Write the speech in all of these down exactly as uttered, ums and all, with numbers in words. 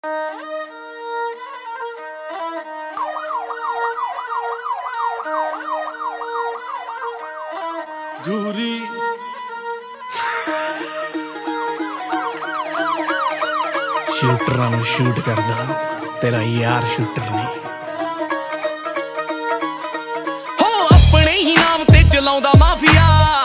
ਗੂਰੀ ਸ਼ੂਟਰਾਂ ਨੂੰ ਸ਼ੂਟ ਕਰਦਾ ਤੇਰਾ ਯਾਰ ਸ਼ੂਟਰ ਨਹੀਂ ਹੋ ਆਪਣੇ ਹੀ ਨਾਮ ਤੇ ਚਲਾਉਂਦਾ ਮਾਫੀਆ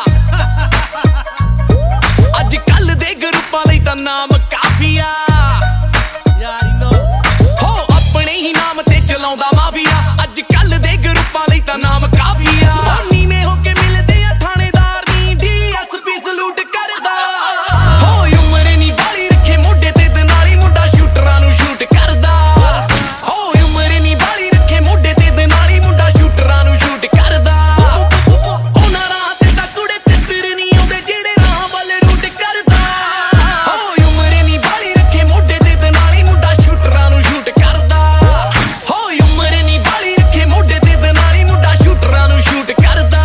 ਅੱਜ ਕੱਲ ਦੇ ਗਰੁੱਪਾਂ ਲਈ ਤਾਂ ਨਾਮ ਕਾਫੀਆ ਯਾਰੀ ਨੋ ਹੋ ਆਪਣੇ ਹੀ ਨਾਮ ਤੇ ਚਲਾਉਂਦਾ ਮਾਫੀਆ ਅੱਜ ਕੱਲ ਦੇ ਗਰੁੱਪਾਂ ਲਈ ਤਾਂ ਨਾਮ ਕਾਫੀਆ ਨੀਵੇਂ ਹੋ ਕੇ ਮਿਲਦੇ ਆ ਥਾਣੇਦਾਰ ਨੀ ਡੀਐਸਪੀ ਸਲੂਟ ਕਰਦਾ ਹੋ ਉਮਰ ਨੀ ਬਾਲੀ ਰੱਖੇ ਮੋਢੇ ਤੇ ਤੇ ਨਾਲ ਹੀ ਮੁੰਡਾ ਸ਼ੂਟਰਾਂ ਨੂੰ ਸ਼ੂਟ ਕਰਦਾ ਹੋ ਉਮਰ ਨੀ ਬਾਲੀ ਰੱਖੇ ਮੋਢੇ ਤੇ ਤੇ ਨਾਲ ਹੀ ਮੁੰਡਾ ਸ਼ੂਟਰਾਂ ਨੂੰ ਸ਼ੂਟ ਕਰਦਾ ਉਹਨਾਂ ਰਾਹ ਤੇ ਤਾਂ ਕੁੜੇ ਤਿੱਤਰ ਨੀ ਆਉਂਦੇ ਜਿਹੜੇ ਰਾਹ ਵੱਲ ਰੂਟ ਕਰਦਾ ਹੋ ਉਮਰ ਨੀ ਬਾਲੀ ਰੱਖੇ ਮੋਢੇ ਤੇ ਤੇ ਨਾਲ ਹੀ ਮੁੰਡਾ ਸ਼ੂਟਰਾਂ ਨੂੰ ਸ਼ੂਟ ਕਰਦਾ ਹੋ ਉਮਰ ਨੀ ਬਾਲੀ ਰੱਖੇ ਮੋਢੇ ਤੇ ਤੇ ਨਾਲ ਹੀ ਮੁੰਡਾ ਸ਼ੂਟਰਾਂ ਨੂੰ ਸ਼ੂਟ ਕਰਦਾ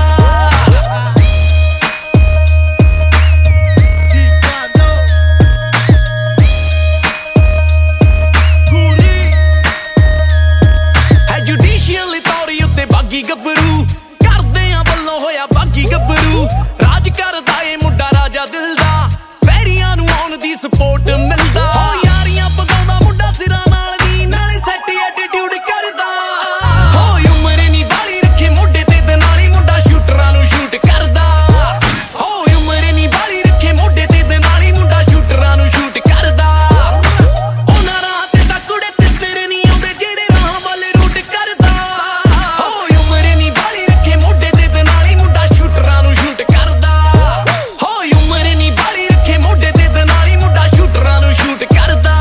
ਜੁਡੀਸ਼ੀਅਲ ਅਥਾਰਟੀ ਉੱਤੇ ਬਾਗੀ ਗੱਭਰੂ ਕਰਦਿਆਂ ਵੱਲੋਂ ਹੋਇਆ ਬਾਗੀ ਗੱਭਰੂ ਰਾਜ ਕਰਦਾ ਏ ਮੁੰਡਾ ਰਾਜਾ ਦਿਲ ਦਾ ਵੈਰੀਆਂ ਨੂੰ ਆਉਣ ਦੀ ਸਪੋਰਟ ਮਿਲਦਾ ਹੋ ਯਾਰੀਆਂ ਪਗਾਉਂਦਾ ਮੁੰਡਾ ਸਿਰਾਂ ਨਾਲ ਦੀ ਨਾਲੇ ਸੈੱਟ ਐਟੀਟਿਊਡ ਕਰਦਾ ਹੋ ਉਮਰ ਨੀ ਬਾਲੀ ਰੱਖੇ ਮੋਢੇ ਤੇ ਤੇ ਨਾਲ ਹੀ ਮੁੰਡਾ ਸ਼ੂਟਰਾਂ ਨੂੰ ਸ਼ੂਟ ਕਰਦਾ ਹੋ ਉਮਰ ਨੀ ਬਾਲੀ ਰੱਖੇ ਮੋਢੇ ਤੇ ਤੇ ਨਾਲ ਹੀ ਮੁੰਡਾ ਸ਼ੂਟਰਾਂ ਨੂੰ ਸ਼ੂਟ ਕਰਦਾ ਉਹਨਾਂ ਰਾਹ ਤੇ ਤਾਂ ਕੁੜੇ ਤਿੱਤਰ ਨੀ ਆਉਂਦੇ ਜਿਹੜੇ ਰਾਹ ਵੱਲ ਰੂਟ ਕਰਦਾ ਹੋ ਉਮਰ ਨੀ ਬਾਲੀ ਰੱਖੇ ਮੋਢੇ ਤੇ ਤੇ ਨਾਲ ਹੀ ਮੁੰਡਾ ਸ਼ੂਟਰਾਂ ਨੂੰ ਸ਼ੂਟ ਕਰਦਾ ਹੋ ਉਮਰ ਨੀ ਬਾਲੀ ਰੱਖੇ ਮੋਢੇ ਤੇ ਤੇ ਨਾਲ ਹੀ ਮੁੰਡਾ ਸ਼ੂਟਰਾਂ ਨੂੰ ਸ਼ੂਟ ਕਰਦਾ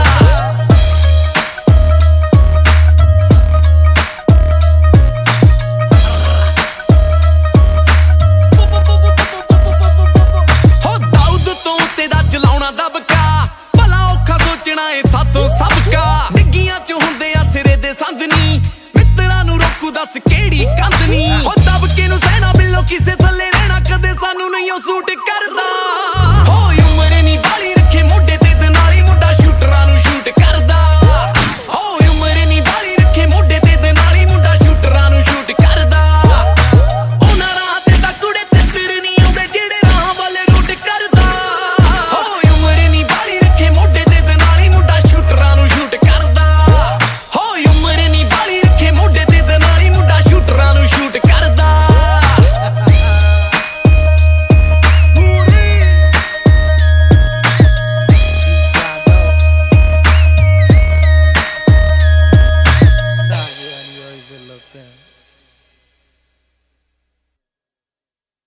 ਹੋ ਦਾਊਦ ਤੋਂ ਤੇ ਦਾ ਚਲਾਉਣਾ ਦਬਕਾ ਭਲਾ ਔਖਾ ਸੋਚਣਾ ਏ ਸਾਥੋਂ ਸਬਕਾ ਡਿੱਗੀਆਂ ਚ ਹੁੰਦੇ ਆ ਸਿਰੇ ਦੇ ਸੰਦਨੀ ਮਿੱਤਰਾਂ ਨੂੰ ਰੋਕੂ ਦੱਸ ਕਿਹੜੀ ਕੰਧ ਨੀ ਹੋ ਦਬਕੇ ਨੂੰ ਸਹਿਣਾ ਬਿੱਲੋ ਕਿਸੇ ਥੱਲੇ ਰਹਿਣਾ ਕਦੇ ਸਾਨੂੰ ਨਹੀਂ ਉਹ ਸੂਟ ਕਰਦਾ